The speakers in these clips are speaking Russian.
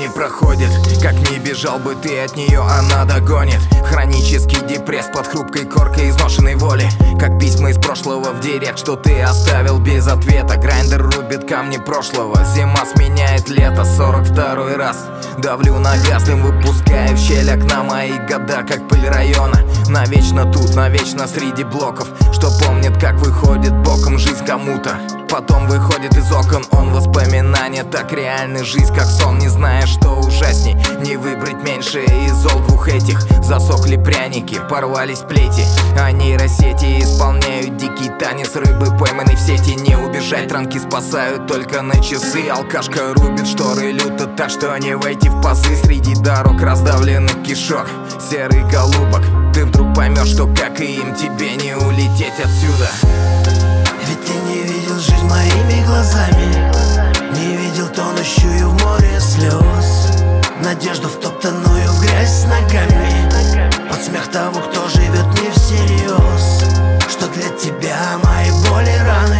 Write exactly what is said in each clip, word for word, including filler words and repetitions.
не проходит. Как не бежал бы ты от нее, она догонит. Хронический депресс под хрупкой коркой изношенной воли. Как письма из прошлого в директ, что ты оставил без ответа. Грайндер рубит камни прошлого, зима сменяет лето. Сорок второй раз давлю на газ, дым выпуская в щель окна. Мои года как пыль района, навечно тут, навечно среди блоков. Что помнит, как выходит боком жизнь кому-то, потом выходит из окон он. Воспоминания так реальны, жизнь как сон. Не зная, что ужасней, не выбрать меньше из зол двух этих. Засохли пряники, порвались плети, а нейросети исполняют дикий танец рыбы, пойманной в сети. Не убежать, ранки спасают только на часы. Алкашка рубит шторы люто так, что не войти в пазы. Среди дорог раздавленных кишок, серый голубок. Ты вдруг поймешь, что как и им тебе не улететь отсюда. Ведь ты не видел жизнь моими глазами, не видел тонущую в море слез, надежду втоптанную в грязь с ногами, под смех того, кто живет не всерьез. Что для тебя мои боли,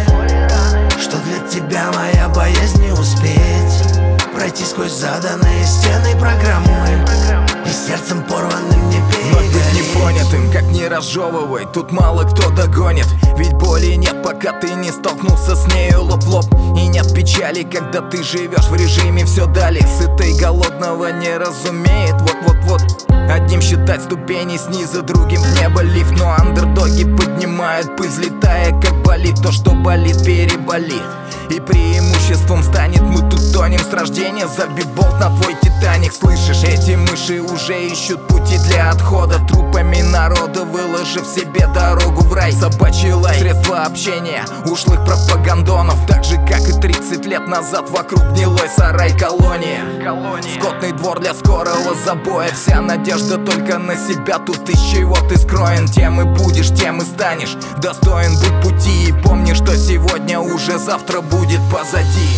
раны, что для тебя моя боязнь не успеть пройти сквозь заданные стены программы, и сердцем порванным не перегореть. Быть непонятым, как не разжевывай, тут мало кто догонит. Ведь боли нет, пока ты не столкнулся с нею лоб в лоб. И нет печали, когда ты живешь в режиме все далее. Сытый голодного не разумеет, вот-вот-вот. Одним считать ступени снизу, другим в небо лифт. Но андердоги поднимают пыль, взлетая как болит. То, что болит, переболит, и преимуществом станет. Мы тут тонем с рождения, забей болт на твой Титаник. Слышишь, эти мыши уже ищут пути для отхода. Трупами народа выложив себе дорогу в рай. Собачий лай, средства общения ушлых пропагандонов. Так же, как и тридцать лет назад вокруг гнилой сарай колония. Скотный двор для скорого забоя. Вся надежда только на себя, тут из чего ты скроен. Тем и будешь, тем и станешь достоин быть пути. И помни, что сегодня уже завтра будет позади.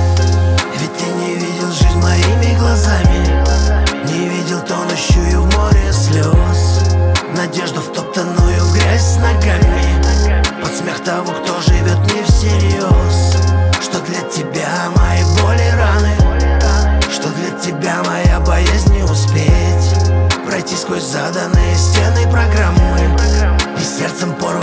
Ведь ты не видел жизнь моими глазами, не видел тонущую в море слез, надежду втоптанную в грязь с ногами, под смех того, кто живет не всерьез. Что для тебя мои боли, раны, что для тебя моя боязнь не успеть пройти сквозь заданные стены программы, и сердцем порванным